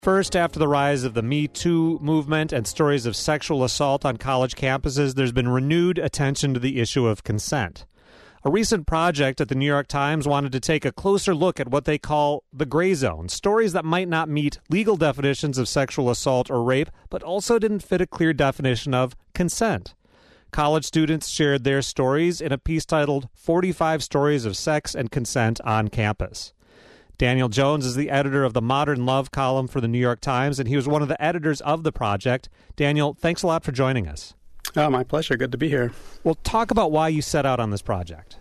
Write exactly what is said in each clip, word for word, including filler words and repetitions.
First, after the rise of the Me Too movement and stories of sexual assault on college campuses, there's been renewed attention to the issue of consent. A recent project at the New York Times wanted to take a closer look at what they call the gray zone, stories that might not meet legal definitions of sexual assault or rape, but also didn't fit a clear definition of consent. College students shared their stories in a piece titled forty-five Stories of Sex and Consent on Campus. Daniel Jones is the editor of the Modern Love column for the New York Times, and he was one of the editors of the project. Daniel, thanks a lot for joining us. Oh, my pleasure. Good to be here. Well, talk about why you set out on this project.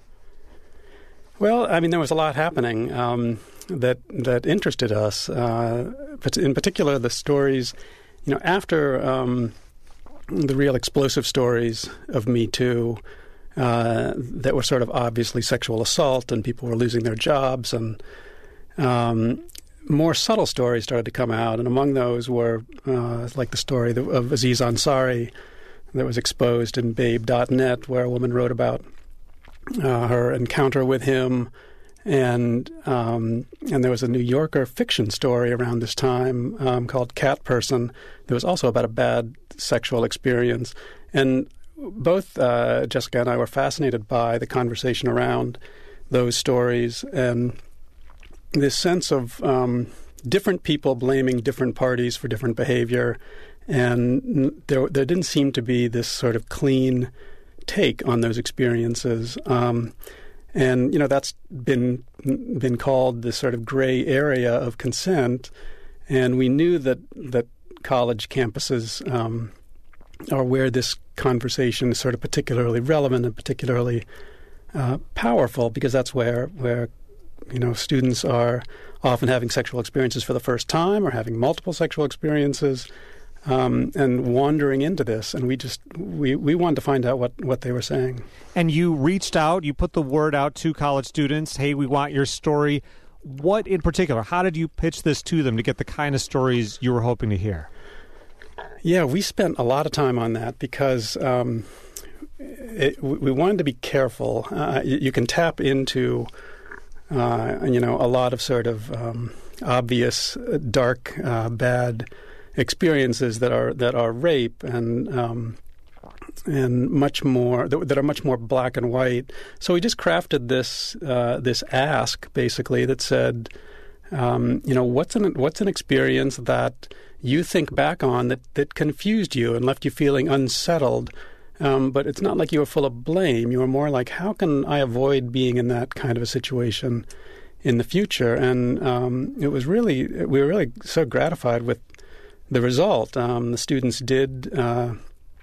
Well, I mean, there was a lot happening um, that that interested us. Uh, in particular, the stories, you know, after um, the real explosive stories of Me Too uh, that were sort of obviously sexual assault, and people were losing their jobs, and um, more subtle stories started to come out. And among those were uh, like the story of Aziz Ansari that was exposed in Babe dot net, where a woman wrote about uh, her encounter with him. And um, and there was a New Yorker fiction story around this time um, called Cat Person. That was also about a bad sexual experience. And both uh, Jessica and I were fascinated by the conversation around those stories and this sense of um, different people blaming different parties for different behavior. And there, there didn't seem to be this sort of clean take on those experiences. Um, and, you know, that's been been called this sort of gray area of consent. And we knew that, that college campuses um, are where this conversation is sort of particularly relevant and particularly uh, powerful, because that's where, where, you know, students are often having sexual experiences for the first time or having multiple sexual experiences. Um, and wandering into this, and we just we, we wanted to find out what, what they were saying. And you reached out, you put the word out to college students, hey, we want your story. What in particular, how did you pitch this to them to get the kind of stories you were hoping to hear? Yeah, we spent a lot of time on that because um, it, we wanted to be careful. Uh, you, you can tap into, uh, you know, a lot of sort of um, obvious, dark, uh, bad experiences that are that are rape and um, and much more that, that are much more black and white. So we just crafted this uh, this ask basically that said, um, you know, what's an what's an experience that you think back on that, that confused you and left you feeling unsettled, um, but it's not like you were full of blame. You were more like, how can I avoid being in that kind of a situation in the future? And um, it was really we were really so gratified with the result. Um, the students did, uh,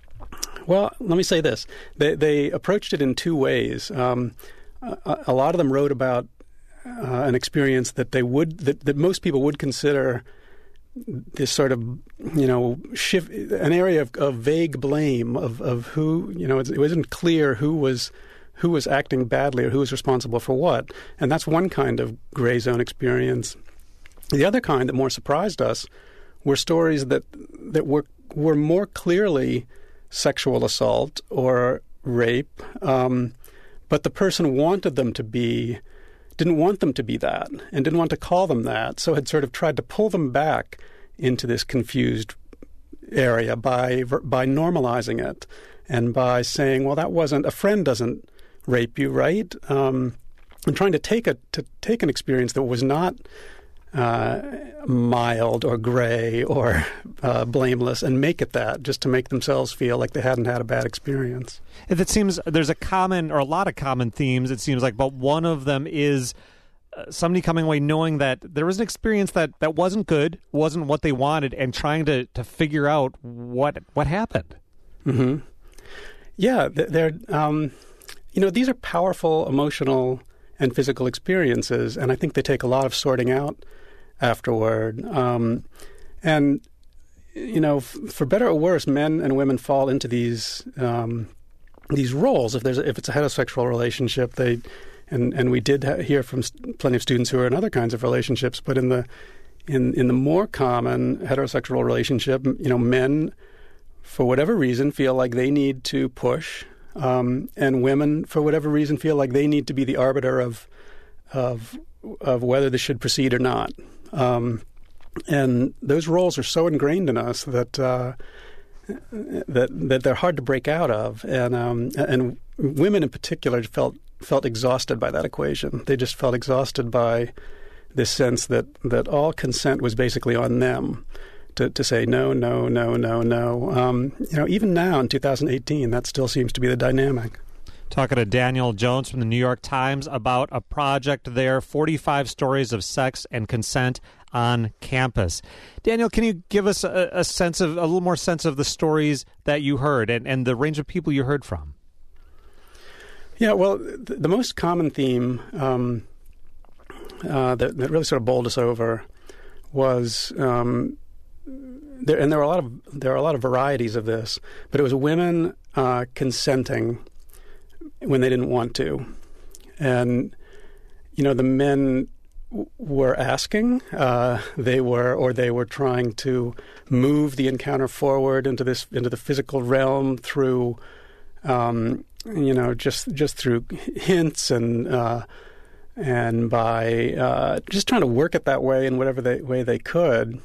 well, let me say this. They, they approached it in two ways. Um, a, a lot of them wrote about uh, an experience that they would, that, that most people would consider this sort of, you know, shift, an area of, of vague blame of, of who, you know, it, it wasn't clear who was who was acting badly or who was responsible for what. And that's one kind of gray zone experience. The other kind that more surprised us were stories that that were were more clearly sexual assault or rape, um, but the person wanted them to be, didn't want them to be that, and didn't want to call them that, so had sort of tried to pull them back into this confused area by by normalizing it and by saying, well, that wasn't, a friend doesn't rape you, right? Um, and trying to take a to take an experience that was not Uh, mild or gray or uh, blameless and make it that, just to make themselves feel like they hadn't had a bad experience. If it seems there's a common or a lot of common themes, it seems like, but one of them is uh, somebody coming away knowing that there was an experience that, that wasn't good, wasn't what they wanted, and trying to, to figure out what what happened. Mm-hmm. Yeah, they're, um, you know, these are powerful emotional and physical experiences, and I think they take a lot of sorting out afterward. Um, and, you know, f- for better or worse, men and women fall into these um, these roles. If there's a, if it's a heterosexual relationship, they and and we did ha- hear from st- plenty of students who are in other kinds of relationships. But in the in in the more common heterosexual relationship, you know, men, for whatever reason, feel like they need to push. Um, and women, for whatever reason, feel like they need to be the arbiter of of of whether this should proceed or not. Um, and those roles are so ingrained in us that uh, that that they're hard to break out of, and um, and women in particular felt felt exhausted by that equation. They just felt exhausted by this sense that that all consent was basically on them to to say no, no, no, no, no. Um, you know, even now in two thousand eighteen, that still seems to be the dynamic. Talking to Daniel Jones from the New York Times about a project there, forty-five stories of sex and consent on campus. Daniel, can you give us a, a sense of a little more sense of the stories that you heard and, and the range of people you heard from? Yeah, well, the, the most common theme um, uh, that, that really sort of bowled us over was um, there, and there were a lot of there are a lot of varieties of this, but it was women uh, consenting when they didn't want to, and you know the men w- were asking, uh, they were or they were trying to move the encounter forward into this into the physical realm through, um, you know, just just through hints and uh, and by uh, just trying to work it that way in whatever they, way they could,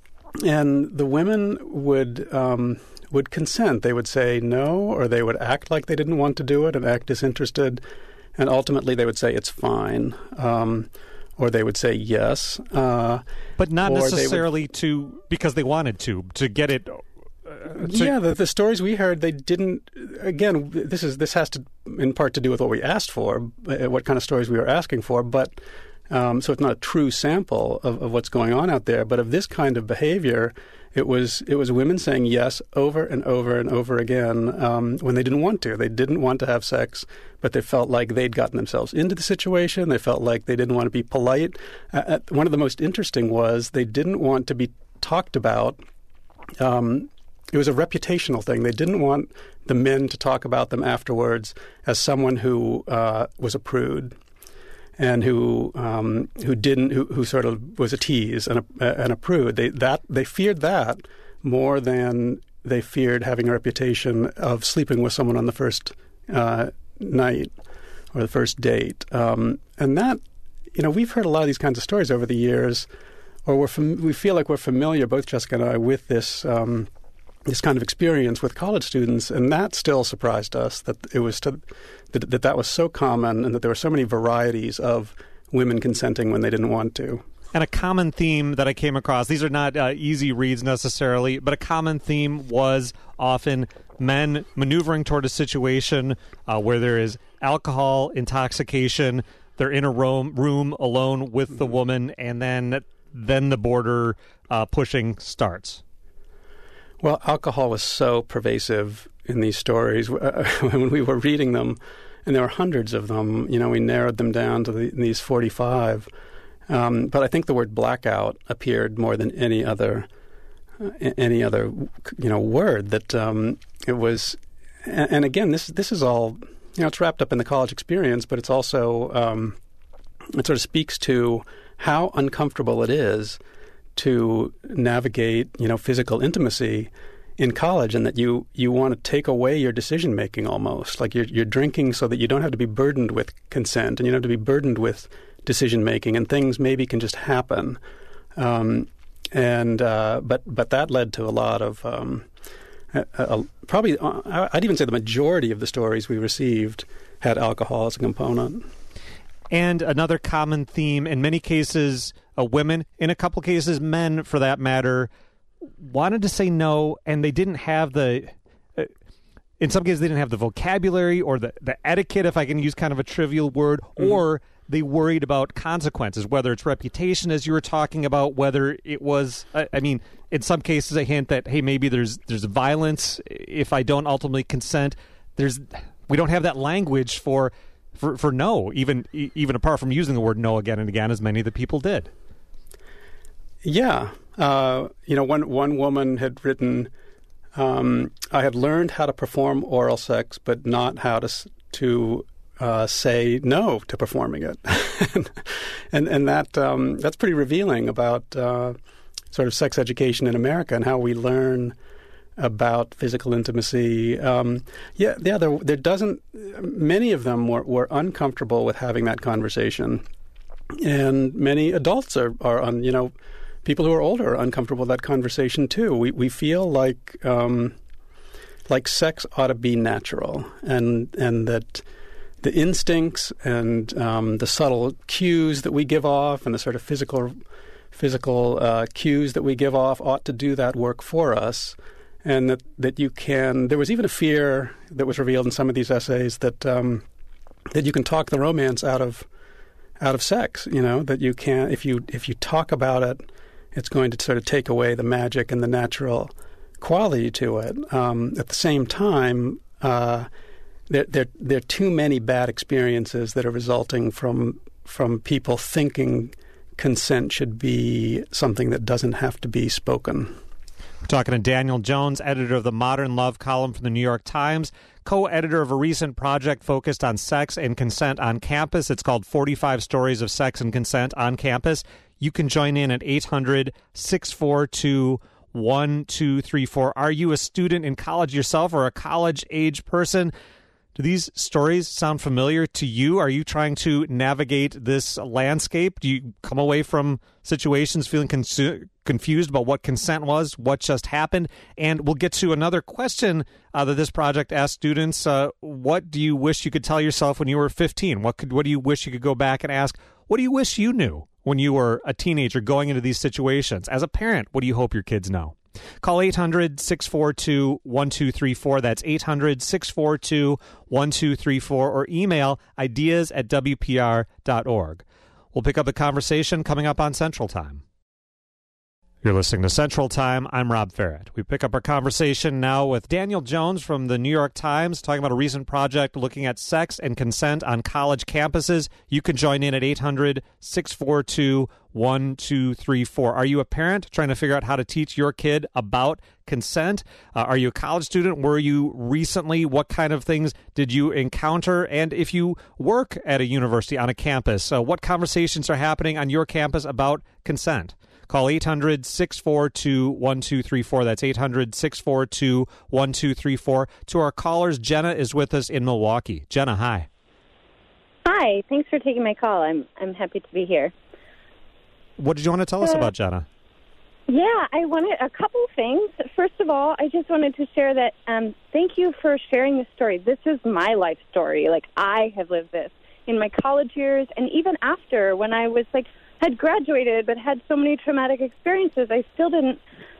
and the women would. Um, would consent. They would say no, or they would act like they didn't want to do it and act disinterested, and ultimately they would say it's fine, um, or they would say yes. Uh, but not necessarily would, to because they wanted to, to get it... Uh, to yeah, the, the stories we heard, they didn't... Again, this is this has to, in part, to do with what we asked for, what kind of stories we were asking for, but um, so it's not a true sample of, of what's going on out there, but of this kind of behavior... It was it was women saying yes over and over and over again um, when they didn't want to. They didn't want to have sex, but they felt like they'd gotten themselves into the situation. They felt like they didn't want to be polite. Uh, one of the most interesting was they didn't want to be talked about. Um, it was a reputational thing. They didn't want the men to talk about them afterwards as someone who uh, was a prude. And who um, who didn't who, who sort of was a tease and a, and a prude. They that they feared that more than they feared having a reputation of sleeping with someone on the first uh, night or the first date. Um, and that, you know, we've heard a lot of these kinds of stories over the years, or we're fam- we feel like we're familiar, both Jessica and I, with this. Um, this kind of experience with college students, and that still surprised us that it was to, that, that that was so common and that there were so many varieties of women consenting when they didn't want to. And a common theme that I came across, these are not uh, easy reads necessarily, but a common theme was often men maneuvering toward a situation uh, where there is alcohol, intoxication, they're in a room, room alone with the woman, and then, then the border uh, pushing starts. Well, alcohol was so pervasive in these stories. When we were reading them, and there were hundreds of them, you know, we narrowed them down to the, these forty-five. Um, but I think the word blackout appeared more than any other, uh, any other, you know, word. That um, it was, and, and again, this this is all, you know, it's wrapped up in the college experience, but it's also um, it sort of speaks to how uncomfortable it is to navigate, you know, physical intimacy in college, and that you, you want to take away your decision making almost. Like you're you're drinking so that you don't have to be burdened with consent, and you don't have to be burdened with decision making, and things maybe can just happen. Um, and uh, but but that led to a lot of um, a, a, probably uh, I'd even say the majority of the stories we received had alcohol as a component. And another common theme, in many cases, uh, women, in a couple cases, men, for that matter, wanted to say no, and they didn't have the, uh, in some cases, they didn't have the vocabulary or the, the etiquette, if I can use kind of a trivial word, mm-hmm. or they worried about consequences, whether it's reputation, as you were talking about, whether it was, I, I mean, in some cases, a hint that, hey, maybe there's there's violence if I don't ultimately consent. There's we don't have that language for... For, for no, even even apart from using the word no again and again, as many of the people did. Yeah. Uh, you know, one, one woman had written, um, I had learned how to perform oral sex, but not how to to uh, say no to performing it. and and that um, that's pretty revealing about uh, sort of sex education in America and how we learn about physical intimacy. Um, yeah, yeah. There, there doesn't. Many of them were, were uncomfortable with having that conversation, and many adults are, are on. You know, people who are older are uncomfortable with that conversation too. We we feel like um, like sex ought to be natural, and and that the instincts and um, the subtle cues that we give off, and the sort of physical physical uh, cues that we give off, ought to do that work for us. And that, that you can, there was even a fear that was revealed in some of these essays that um, that you can talk the romance out of out of sex. You know, that you can, if you if you talk about it, it's going to sort of take away the magic and the natural quality to it. Um, at the same time, uh, there, there there are too many bad experiences that are resulting from from people thinking consent should be something that doesn't have to be spoken. We're talking to Daniel Jones, editor of the Modern Love column from the New York Times, co-editor of a recent project focused on sex and consent on campus. It's called forty-five Stories of Sex and Consent on Campus. You can join in at eight hundred, six four two, one two three four. Are you a student in college yourself or a college-age person? Do these stories sound familiar to you? Are you trying to navigate this landscape? Do you come away from situations feeling consu- confused about what consent was, what just happened? And we'll get to another question uh, that this project asked students. Uh, what do you wish you could tell yourself when you were fifteen? What could, what do you wish you could go back and ask? What do you wish you knew when you were a teenager going into these situations? As a parent, what do you hope your kids know? Call eight hundred, six four two, one two three four. That's eight hundred, six four two, one two three four. Or email ideas at w p r dot org. We'll pick up the conversation coming up on Central Time. You're listening to Central Time. I'm Rob Farrett. We pick up our conversation now with Daniel Jones from the New York Times, talking about a recent project looking at sex and consent on college campuses. You can join in at eight hundred, six four two, one two three four. Are you a parent trying to figure out how to teach your kid about consent? Uh, are you a college student? Were you recently? What kind of things did you encounter? And if you work at a university on a campus, uh, what conversations are happening on your campus about consent? Call eight hundred, six four two, one two three four. That's eight hundred, six four two, one two three four. To our callers, Jenna is with us in Milwaukee. Jenna, hi. Hi. Thanks for taking my call. I'm I'm happy to be here. What did you want to tell us uh, about, Jenna? Yeah, I wanted a couple things. First of all, I just wanted to share that um, thank you for sharing this story. This is my life story. Like, I have lived this in my college years, and even after, when I was like, had graduated but had so many traumatic experiences, I still didn't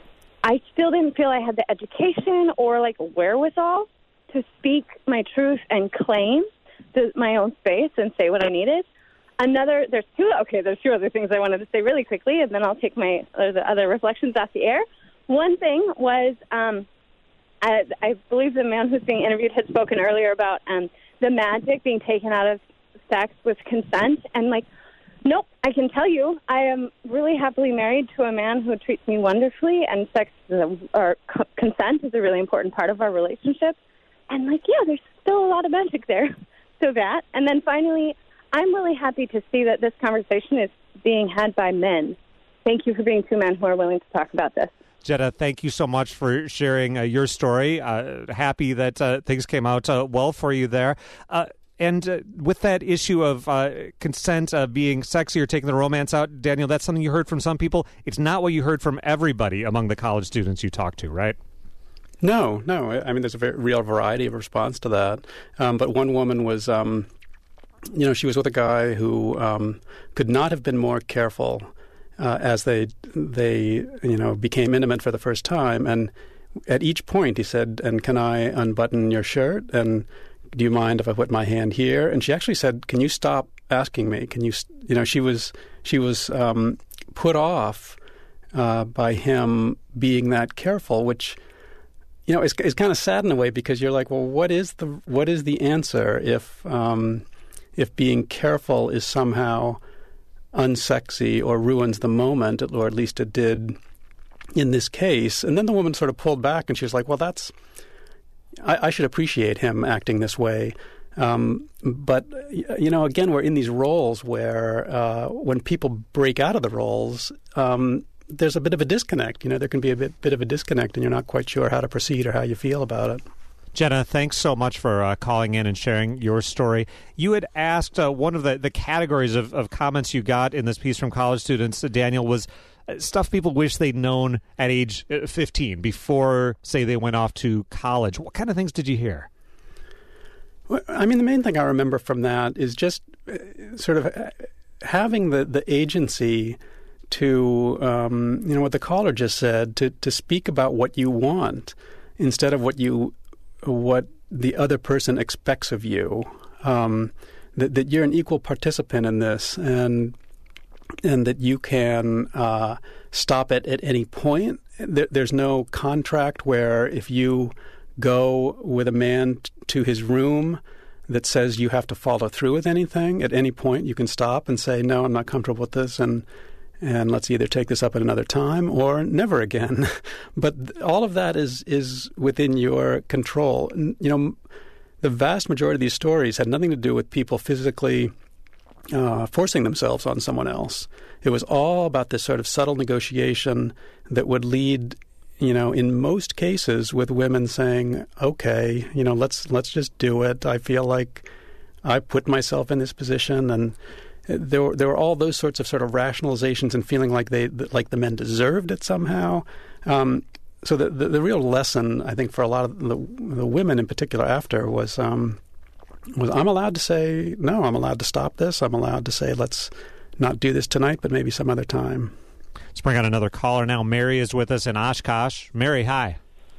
I still didn't feel I had the education or like wherewithal to speak my truth and claim the, my own space and say what I needed. Another, there's two, okay, there's two other things I wanted to say really quickly, and then I'll take my uh, the other reflections off the air. One thing was, um, I, I believe the man who's being interviewed had spoken earlier about um, the magic being taken out of sex with consent, and like, nope, I can tell you, I am really happily married to a man who treats me wonderfully, and sex is a, or c- consent is a really important part of our relationship. And, like, yeah, there's still a lot of magic there. So that. And then finally, I'm really happy to see that this conversation is being had by men. Thank you for being two men who are willing to talk about this. Jetta, thank you so much for sharing uh, your story. Uh, happy that uh, things came out uh, well for you there. Uh, And uh, with that issue of uh, consent uh, being sexy or taking the romance out, Daniel, that's something you heard from some people. It's not what you heard from everybody among the college students you talked to, right? No, no. I mean, there's a very real variety of response to that. Um, but one woman was, um, you know, she was with a guy who um, could not have been more careful uh, as they, they, you know, became intimate for the first time. And at each point he said, and can I unbutton your shirt? And do you mind if I put my hand here? And she actually said, can you stop asking me? Can you, you know, she was, she was um, put off uh, by him being that careful, which, you know, is, is kind of sad in a way, because you're like, well, what is the, what is the answer if, um, if being careful is somehow unsexy or ruins the moment, or at least it did in this case? And then the woman sort of pulled back and she was like, well, that's, I, I should appreciate him acting this way. Um, but, you know, again, we're in these roles where uh, when people break out of the roles, um, there's a bit of a disconnect. You know, there can be a bit, bit of a disconnect, and you're not quite sure how to proceed or how you feel about it. Jenna, thanks so much for uh, calling in and sharing your story. You had asked uh, one of the, the categories of, of comments you got in this piece from college students, uh, Daniel, was stuff people wish they'd known at age fifteen before, say, they went off to college. What kind of things did you hear? Well, I mean, the main thing I remember from that is just sort of having the, the agency to, um, you know, what the caller just said, to, to speak about what you want instead of what you what the other person expects of you. Um, that, that you're an equal participant in this, and and that you can uh, stop it at any point. There, there's no contract where if you go with a man t- to his room that says you have to follow through with anything. At any point, you can stop and say, no, I'm not comfortable with this, and and let's either take this up at another time or never again. But all of that is is within your control. You know, the vast majority of these stories had nothing to do with people physically uh, forcing themselves on someone else. It was all about this sort of subtle negotiation that would lead, you know, in most cases with women saying, okay, you know, let's let's just do it. I feel like I put myself in this position, and there were, there were all those sorts of sort of rationalizations and feeling like they like the men deserved it somehow. Um, so the, the the real lesson, I think, for a lot of the, the women in particular after was um, was I'm allowed to say no. I'm allowed to stop this. I'm allowed to say let's not do this tonight, but maybe some other time. Let's bring on another caller now. Mary is with us in Oshkosh. Mary, hi.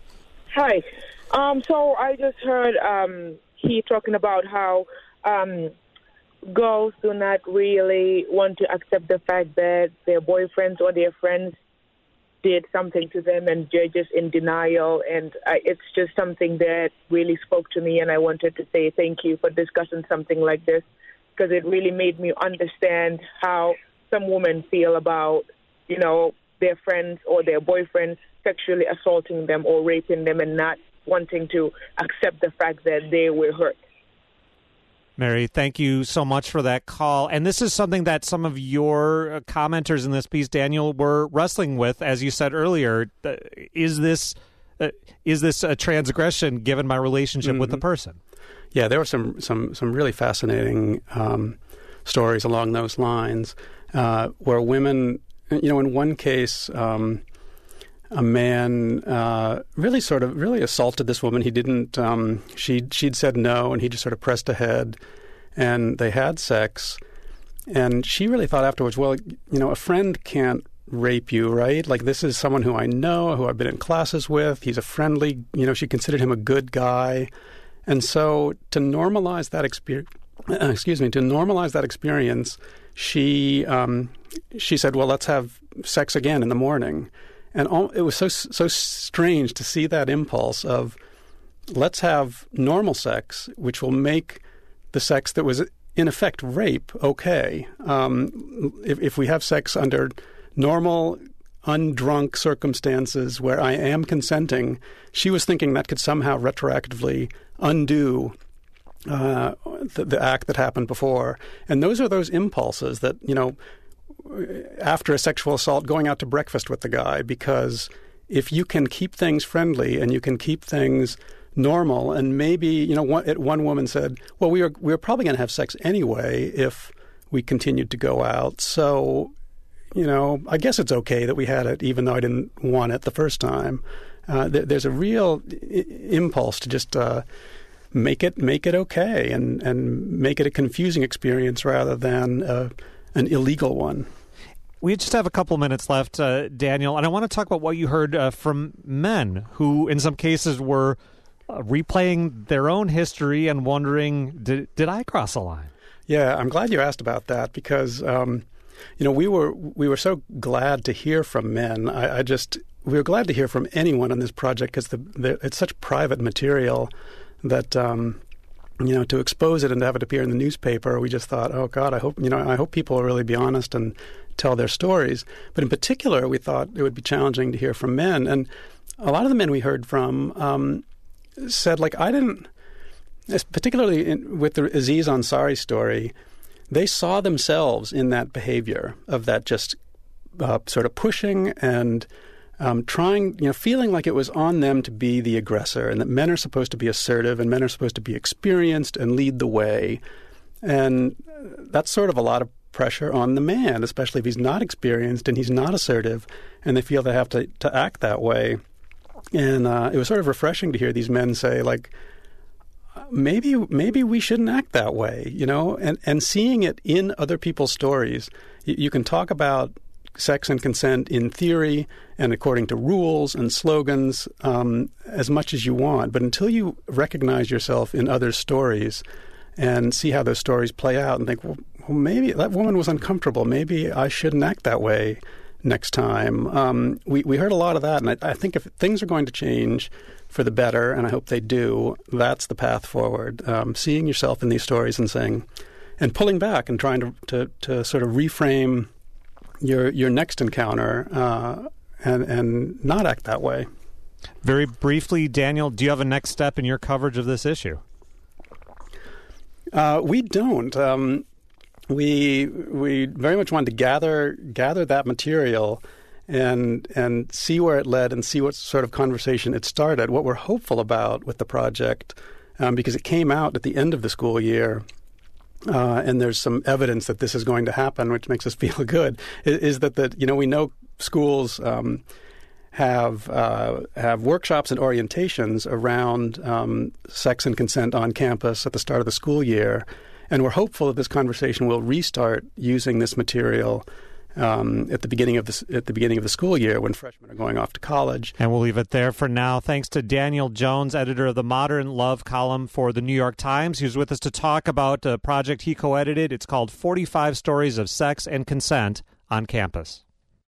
Hi. Um, so I just heard um, he talking about how um, girls do not really want to accept the fact that their boyfriends or their friends did something to them, and they're just in denial. And I, it's just something that really spoke to me, and I wanted to say thank you for discussing something like this, because it really made me understand how some women feel about, you know, their friends or their boyfriends sexually assaulting them or raping them and not wanting to accept the fact that they were hurt. Mary, thank you so much for that call. And this is something that some of your commenters in this piece, Daniel, were wrestling with, as you said earlier. Uh, is this uh, is this a transgression given my relationship mm-hmm. with the person? Yeah, there were some some some really fascinating um, stories along those lines uh, where women, you know, in one case, um, a man uh, really sort of really assaulted this woman. He didn't. Um, she she'd said no, and he just sort of pressed ahead, and they had sex. And she really thought afterwards, well, you know, a friend can't rape you, right? Like, this is someone who I know, who I've been in classes with. He's a friendly, you know, she considered him a good guy. And so to normalize that experience, excuse me, to normalize that experience, she um, she said, well, let's have sex again in the morning. And all, it was so so strange to see that impulse of let's have normal sex, which will make the sex that was in effect rape okay. Um, if, if we have sex under normal, undrunk circumstances where I am consenting, she was thinking that could somehow retroactively undo uh, the, the act that happened before. And those are those impulses that, you know, after a sexual assault, going out to breakfast with the guy, because if you can keep things friendly and you can keep things normal, and maybe, you know, one, one woman said, well, we were, we were probably going to have sex anyway if we continued to go out. So, you know, I guess it's okay that we had it even though I didn't want it the first time. Uh, th- there's a real I- impulse to just uh, make it make it okay and, and make it a confusing experience rather than uh, an illegal one. We just have a couple minutes left, uh, Daniel, and I want to talk about what you heard uh, from men who, in some cases, were uh, replaying their own history and wondering, did, did I cross a line? Yeah, I'm glad you asked about that because, um, you know, we were we were so glad to hear from men. I, I just we were glad to hear from anyone on this project because the, the, it's such private material that. Um, You know, to expose it and to have it appear in the newspaper, we just thought, oh God, I hope you know, I hope people will really be honest and tell their stories. But in particular, we thought it would be challenging to hear from men, and a lot of the men we heard from um, said, like, I didn't, particularly in, with the Aziz Ansari story, they saw themselves in that behavior of that just uh, sort of pushing and. Um, trying, you know, feeling like it was on them to be the aggressor and that men are supposed to be assertive and men are supposed to be experienced and lead the way. And that's sort of a lot of pressure on the man, especially if he's not experienced and he's not assertive, and they feel they have to, to act that way. And uh, it was sort of refreshing to hear these men say, like, maybe maybe we shouldn't act that way, you know, and, and seeing it in other people's stories. You, you can talk about sex and consent in theory and according to rules and slogans um, as much as you want. But until you recognize yourself in other stories and see how those stories play out and think, well, well maybe that woman was uncomfortable. Maybe I shouldn't act that way next time. Um, we, we heard a lot of that. And I, I think if things are going to change for the better, and I hope they do, that's the path forward. Um, seeing yourself in these stories and saying, and pulling back and trying to, to, to sort of reframe your your next encounter uh, and and not act that way. Very briefly, Daniel, do you have a next step in your coverage of this issue? Uh, we don't. Um, we we very much wanted to gather gather that material and and see where it led and see what sort of conversation it started. What we're hopeful about with the project, um, because it came out at the end of the school year. Uh, and there's some evidence that this is going to happen, which makes us feel good, is, is that, that, you know, we know schools um, have uh, have workshops and orientations around um, sex and consent on campus at the start of the school year. And we're hopeful that this conversation will restart using this material Um, at the beginning of the at the beginning of the school year when freshmen are going off to college. And we'll leave it there for now. Thanks to Daniel Jones, editor of the Modern Love column for the New York Times. He was with us to talk about a project he co-edited. It's called forty-five Stories of Sex and Consent on Campus.